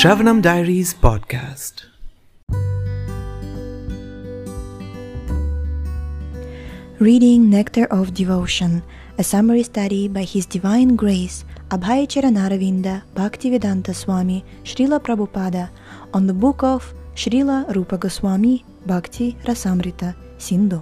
Shravanam Diaries podcast. Reading Nectar of Devotion, a summary study by His Divine Grace Abhaya Charanaravinda Bhaktivedanta Swami Srila Prabhupada on the book of Srila Rupa Goswami Bhakti Rasamrita Sindhu.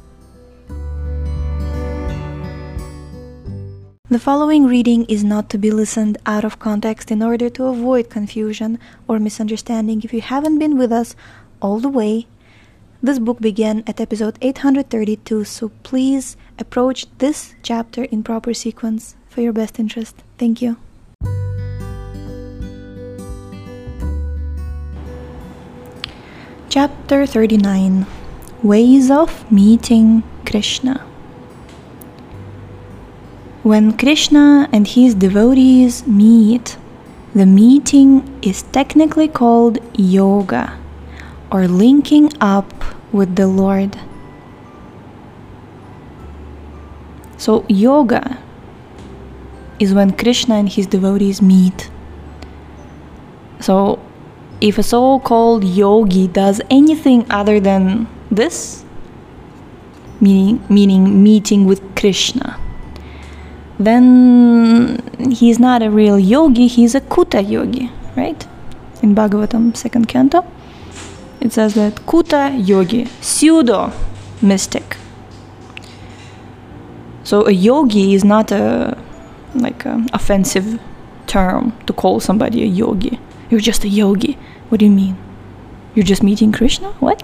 The following reading is not to be listened out of context in order to avoid confusion or misunderstanding. If you haven't been with us all the way, this book began at episode 832, so please approach this chapter in proper sequence for your best interest. Thank you. Chapter 39. Ways of Meeting Krishna. When Krishna and his devotees meet, the meeting is technically called yoga, or linking up with the Lord. So yoga is when Krishna and his devotees meet. So if a so-called yogi does anything other than this, meaning meeting with Krishna, then he's not a real yogi, he's a Kuta yogi, right? In Bhagavatam 2nd canto, it says that Kuta yogi, pseudo mystic. So a yogi is not a offensive term to call somebody a yogi. You're just a yogi. What do you mean? You're just meeting Krishna? What?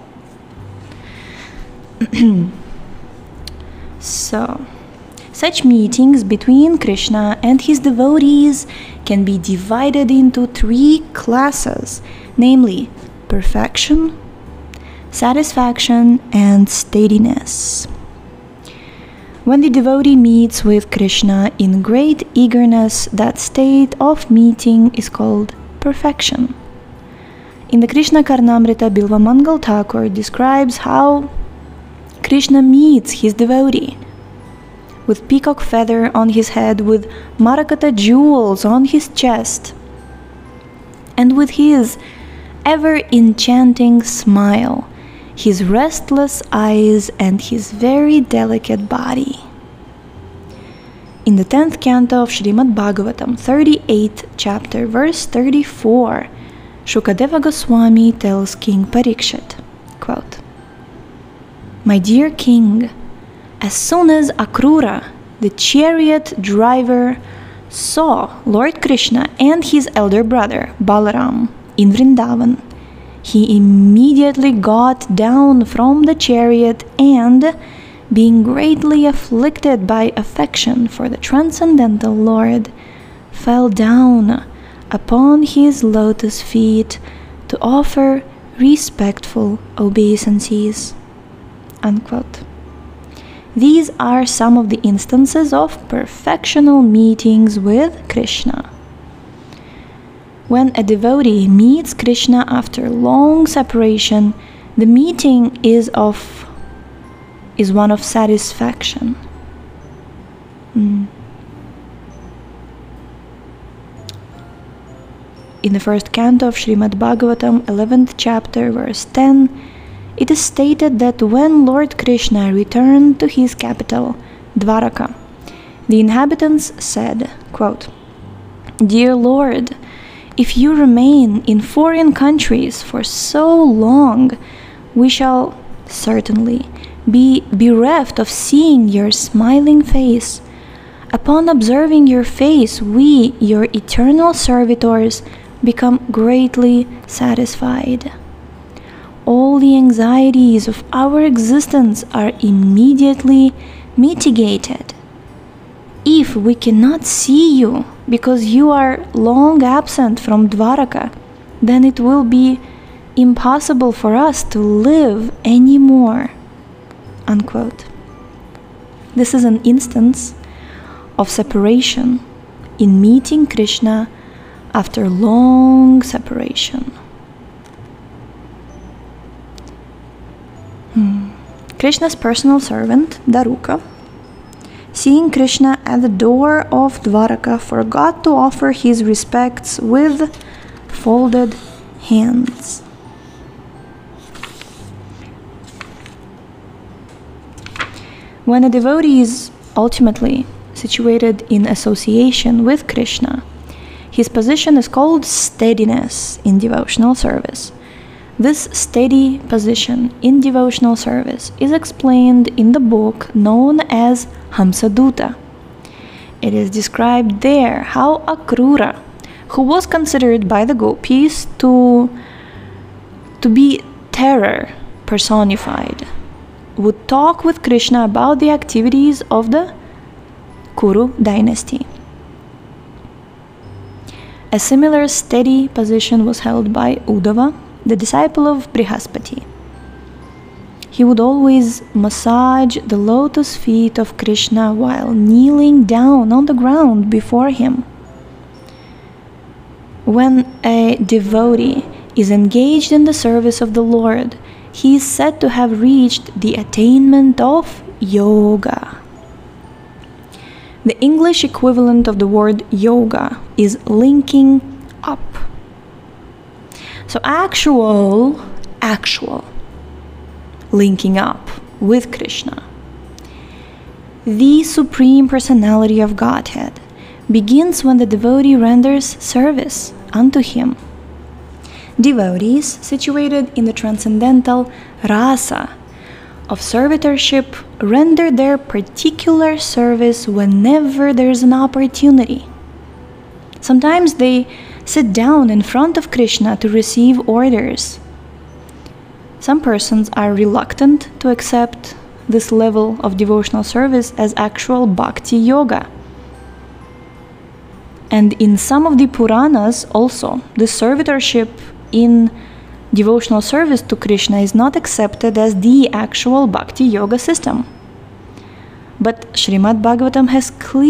So, such meetings between Krishna and his devotees can be divided into 3 classes, namely perfection, satisfaction, and steadiness. When the devotee meets with Krishna in great eagerness, that state of meeting is called perfection. In the Krishna Karnamrita, Bilvamangal Thakur describes how Krishna meets his devotee with peacock feather on his head, with Marakata jewels on his chest, and with his ever-enchanting smile, his restless eyes, and his very delicate body. In the 10th canto of Srimad Bhagavatam, 38th chapter, verse 34, Shukadeva Goswami tells King Parikshit, quote, "My dear king, as soon as Akrura, the chariot driver, saw Lord Krishna and his elder brother, Balaram, in Vrindavan, he immediately got down from the chariot and, being greatly afflicted by affection for the transcendental Lord, fell down upon his lotus feet to offer respectful obeisances." Unquote. These are some of the instances of perfectional meetings with Krishna. When a devotee meets Krishna after long separation, the meeting is one of satisfaction. In the 1st canto of Srimad Bhagavatam, 11th chapter, verse 10, it is stated that when Lord Krishna returned to his capital, Dwaraka, the inhabitants said, quote, "Dear Lord, if you remain in foreign countries for so long, we shall certainly be bereft of seeing your smiling face. Upon observing your face, we, your eternal servitors, become greatly satisfied. All the anxieties of our existence are immediately mitigated. If we cannot see you because you are long absent from Dwaraka, then it will be impossible for us to live anymore." Unquote. This is an instance of separation in meeting Krishna after long separation. Krishna's personal servant, Daruka, seeing Krishna at the door of Dwaraka, forgot to offer his respects with folded hands. When a devotee is ultimately situated in association with Krishna, his position is called steadiness in devotional service. This steady position in devotional service is explained in the book known as Hamsaduta. It is described there how Akrura, who was considered by the gopis to be terror personified, would talk with Krishna about the activities of the Kuru dynasty. A similar steady position was held by Uddhava, the disciple of Brihaspati. He would always massage the lotus feet of Krishna while kneeling down on the ground before him. When a devotee is engaged in the service of the Lord, he is said to have reached the attainment of yoga. The English equivalent of the word yoga is linking up. So actual linking up with Krishna. The Supreme Personality of Godhead begins when the devotee renders service unto him. Devotees situated in the transcendental rasa of servitorship render their particular service whenever there is an opportunity. Sometimes they sit down in front of Krishna to receive orders. Some persons are reluctant to accept this level of devotional service as actual bhakti yoga. And in some of the Puranas also, the servitorship in devotional service to Krishna is not accepted as the actual bhakti yoga system. But Srimad Bhagavatam has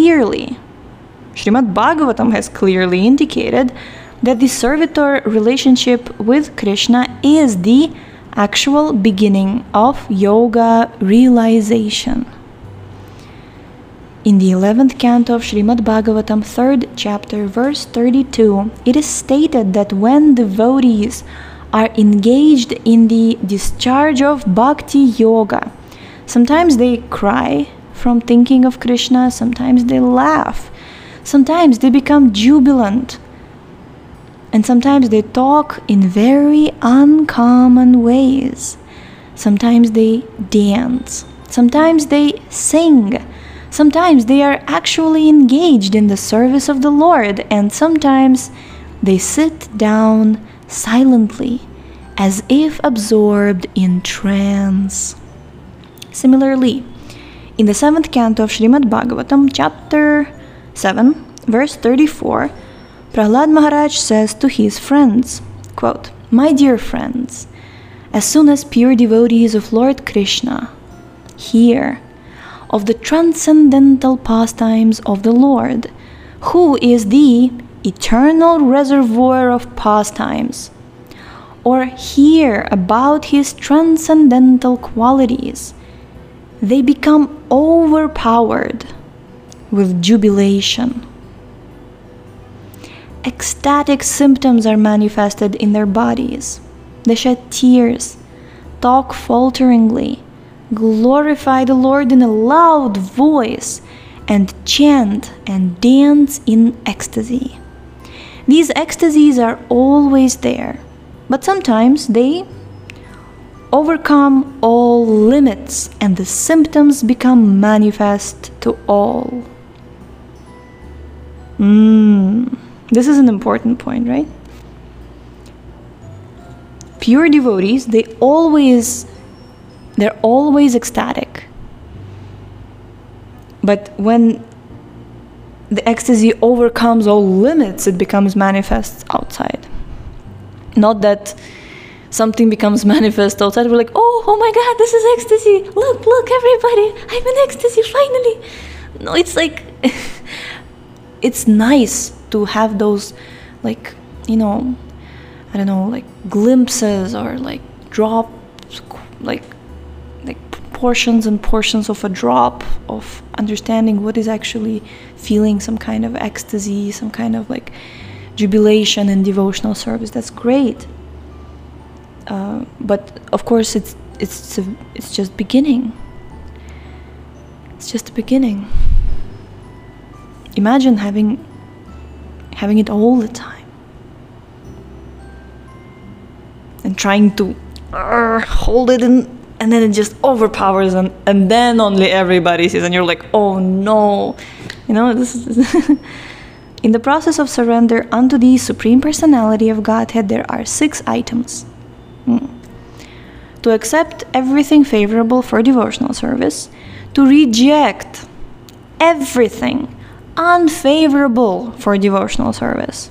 clearly indicated that the servitor relationship with Krishna is the actual beginning of yoga realization. In the 11th canto of Srimad Bhagavatam, 3rd chapter, verse 32, it is stated that when devotees are engaged in the discharge of bhakti yoga, sometimes they cry from thinking of Krishna, sometimes they laugh, sometimes they become jubilant, and sometimes they talk in very uncommon ways. Sometimes they dance, sometimes they sing, sometimes they are actually engaged in the service of the Lord, and sometimes they sit down silently as if absorbed in trance. Similarly, in the 7th canto of Srimad Bhagavatam, chapter 7, verse 34, Prahlad Maharaj says to his friends, quote, "My dear friends, as soon as pure devotees of Lord Krishna hear of the transcendental pastimes of the Lord, who is the eternal reservoir of pastimes, or hear about his transcendental qualities, they become overpowered with jubilation. Ecstatic symptoms are manifested in their bodies. They shed tears, talk falteringly, glorify the Lord in a loud voice, and chant and dance in ecstasy. These ecstasies are always there, but sometimes they overcome all limits and the symptoms become manifest to all." This is an important point, right? Pure devotees, they're always ecstatic. But when the ecstasy overcomes all limits, it becomes manifest outside. Not that something becomes manifest outside, we're like, oh my God, this is ecstasy. Look, everybody, I'm in ecstasy, finally. No, it's like, it's nice to have those, like, glimpses or like drops, like portions and portions of a drop of understanding what is actually feeling some kind of ecstasy, some kind of like jubilation in devotional service. That's great. But of course, it's just beginning. It's just the beginning. Imagine having it all the time and trying to hold it in, and then it just overpowers, and then only everybody sees, and you're like, oh no, this is in the process of surrender unto the Supreme Personality of Godhead, there are 6 items. To accept everything favorable for devotional service, to reject everything unfavorable for devotional service.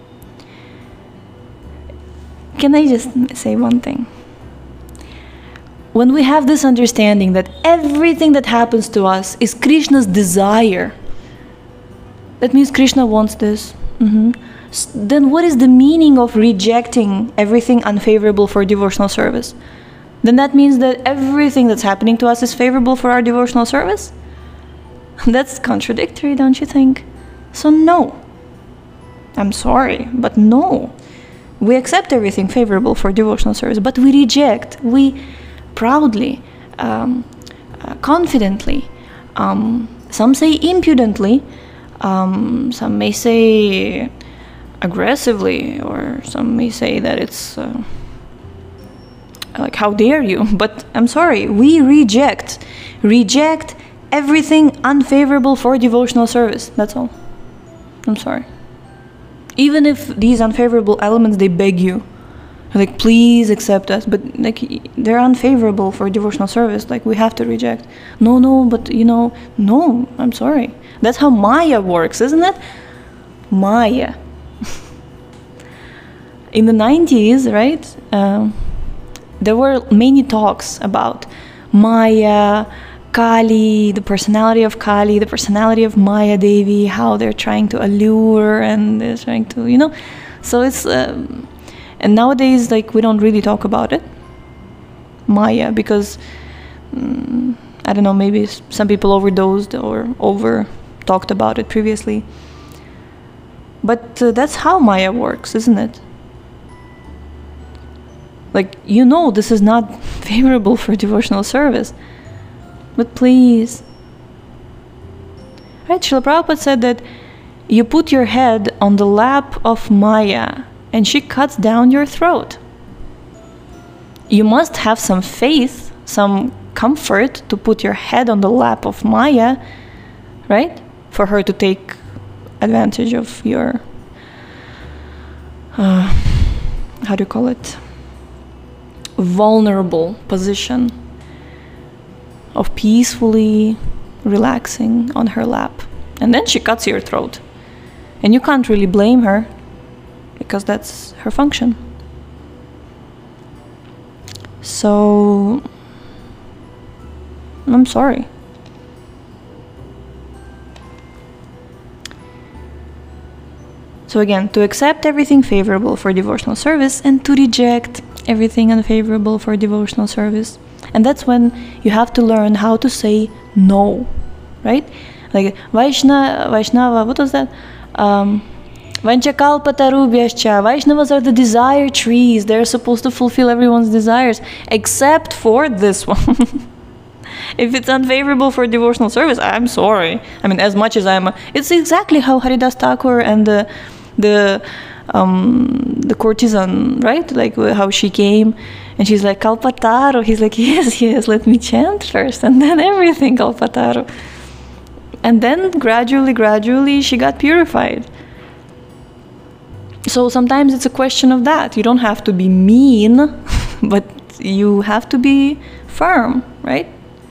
Can I just say one thing? When we have this understanding that everything that happens to us is Krishna's desire, that means Krishna wants this. Then what is the meaning of rejecting everything unfavorable for devotional service? Then that means that everything that's happening to us is favorable for our devotional service? That's contradictory, don't you think? So no. I'm sorry, but no. We accept everything favorable for devotional service, but we reject, we proudly, confidently, some say impudently, some may say aggressively, or some may say that it's like, how dare you? But I'm sorry, we reject everything unfavorable for devotional service. That's all. I'm sorry. Even if these unfavorable elements, they beg you, like, please accept us, but like, they're unfavorable for devotional service, like, we have to reject. No, but no, I'm sorry. That's how Maya works, isn't it? Maya. In the 90s, right, there were many talks about Maya, Kali, the personality of Kali, the personality of Maya Devi, how they're trying to allure and they're trying to, so it's, and nowadays, like, we don't really talk about it, Maya, because, I don't know, maybe some people overdosed or over talked about it previously. But that's how Maya works, isn't it? Like, this is not favorable for devotional service. But please. Right, Srila Prabhupada said that you put your head on the lap of Maya and she cuts down your throat. You must have some faith, some comfort to put your head on the lap of Maya, right? For her to take advantage of your, how do you call it? Vulnerable position of peacefully relaxing on her lap. And then she cuts your throat. And you can't really blame her, because that's her function. So, I'm sorry. So again, to accept everything favorable for devotional service and to reject everything unfavorable for devotional service. And that's when you have to learn how to say no, right? Like Vaishnava, what was that? Vanchakalpatarubhyascha. Vaishnavas are the desire trees. They're supposed to fulfill everyone's desires, except for this one. If it's unfavorable for devotional service, I'm sorry. I mean, as much as it's exactly how Haridas Thakur and the courtesan, right? Like how she came and she's like, Kalpataru. He's like, yes, let me chant first, and then everything Kalpataru. And then gradually she got purified. So sometimes it's a question of that. You don't have to be mean, but you have to be firm, right?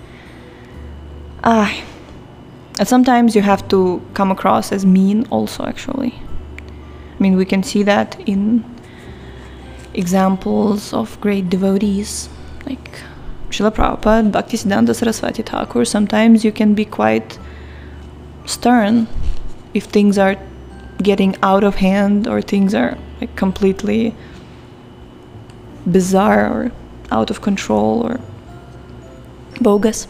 And sometimes you have to come across as mean also, actually. I mean, we can see that in examples of great devotees, like Srila Prabhupada, Bhaktisiddhanta Saraswati Thakur. Sometimes you can be quite stern if things are getting out of hand or things are like completely bizarre or out of control or bogus.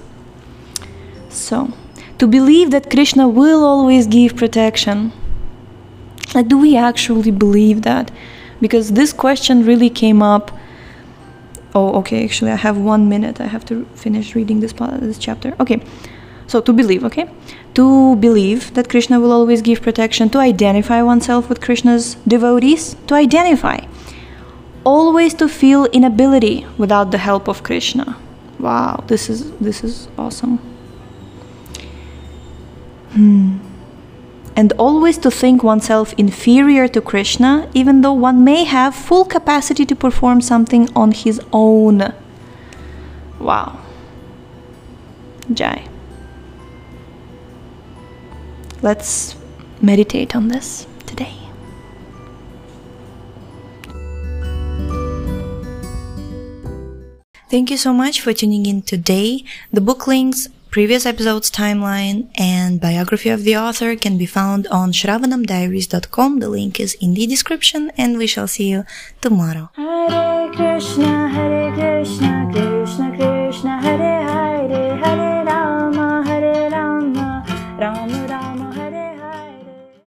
So, to believe that Krishna will always give protection, Like, do we actually believe that? Because this question really came up. Oh, okay, actually I have 1 minute. I have to finish reading this chapter. Okay, so to believe, okay? To believe that Krishna will always give protection, to identify oneself with Krishna's devotees, to identify. Always to feel inability without the help of Krishna. Wow, this is awesome. And always to think oneself inferior to Krishna, even though one may have full capacity to perform something on his own. Wow. Jai. Let's meditate on this today. Thank you so much for tuning in today. The book links, previous episodes timeline, and biography of the author can be found on shravanamdiaries.com. The link is in the description, and we shall see you tomorrow. Hare Krishna,